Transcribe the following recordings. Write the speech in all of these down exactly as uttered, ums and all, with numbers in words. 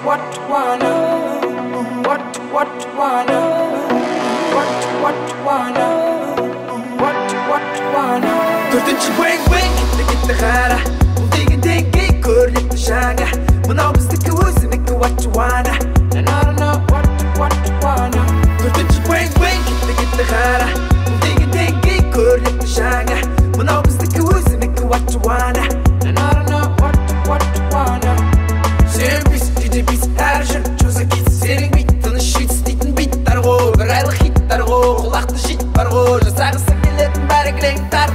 what wanna, what what wanna, what what wanna, what what wanna. Төртінші wing wing кетті қара, бұл деген деңгей көрінеді жаңа. Мынау біздікі өзінікі what you wanna, and I don't know what what wanna. Төртінші wing wing кетті қара, бұл деген деңгей көрінеді жаңа. Мынау біздікі өзінікі what you wanna, and I don't know what what wanna. Сен бис күйде бис әр жыр жоза кит сенің бит тыныш жит істейтін биттар ғой, бір айлық хиттар ғой, құлақты жит бар ғой, жасағысы келетін бәрі кілең тар.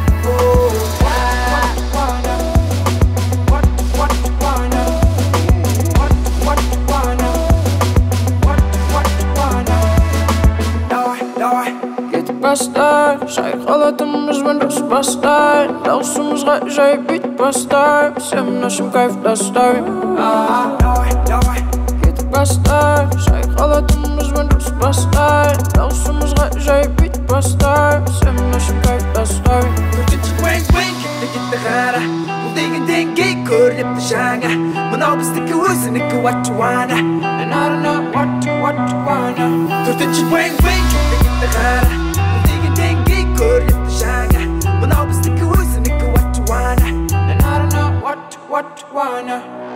Бастар, шайқалатымызбен дұрыс бастар, даусымызға жай бит бастар, сен нашым кайф дастар. Кетіп бастар, шайқалатымызбен дұрыс бастар, даусымызға жай бит бастар, сен нашым кайф дастар. Төртінші wing wing кетті кетті қара, бұл деген деңгей көрінеді жаңа. Мынау біздікі өзінікі what you wanna, and I don't know what what wanna. Төртінші wing wing кетті кетті қара, көрінеді жаңа. Мынау біздікі өзінікі what you wanna, and I don't know what what wanna.